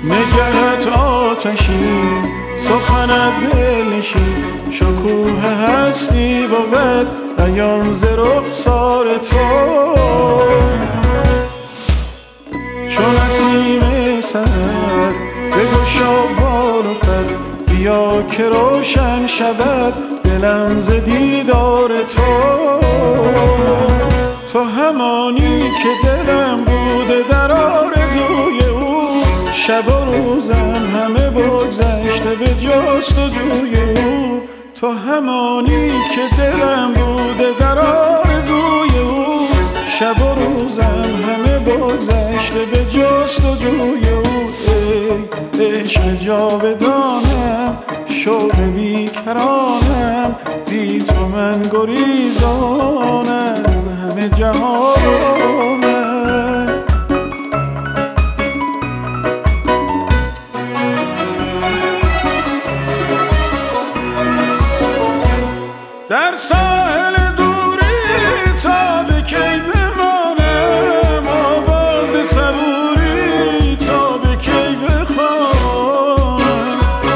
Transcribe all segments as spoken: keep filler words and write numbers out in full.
نگهت آتشین، سخنت دلنشین، شکوه هستی بود بیان ز رخسار تو. چون نسیم سحر بگشا بال و پر، بیا که روشن شود دلم ز دیدار تو. تو همانی که دلم بوده در آرزوی او، شب و روزم همه بگذشته به جستجوی او. تو همانی که دلم بوده در آرزوی او، شب و روزم همه بگذشته به جستجوی او. ای عشق جاودانم، شوق بیکرانم، بی تو من گریزان از همه جهانم. در ساحل دوری تا به کی بمانم، آواز صبوری تا به کی بخوانم.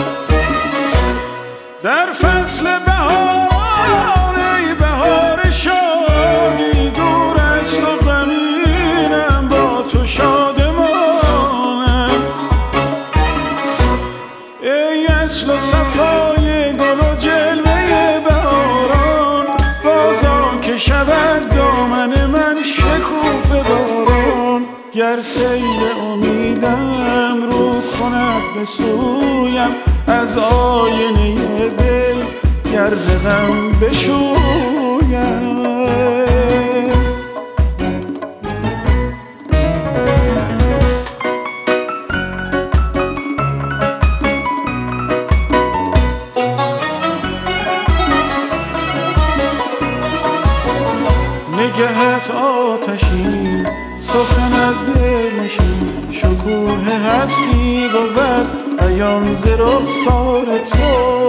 در فصل بهار ای بهار شادی، دور است و غمینم با تو شادمانم. ای اصل و صفای گل و جلوه شود دامن من شکوفه باران. گر سیل امیدم رو کند به سویم، از آینه دل گرد غم بشویم. نگهت آتشین، سخنت دلنشین، شکوه هستی بود بیان ز رخسار تو.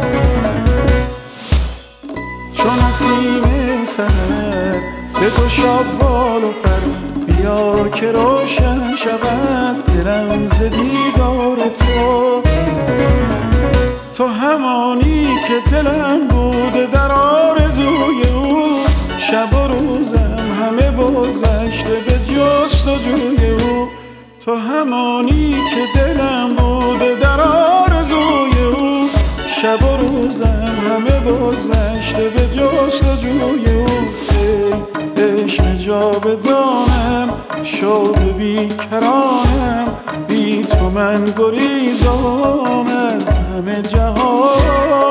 چون نسیم سحر بگشا بال و پر، بیا که روشن شود دلم ز دیدار تو. تو همانی که دلم بوده در آرزوی او، شب و روزم همه بگذشته به جستجوی او. تو همانی که دلم بوده در آرزوی او، شب و روزم همه بگذشته به جستجوی او. ای عشق جاودانم، شوق بیکرانم، بی تو من گریزان از همه جهان.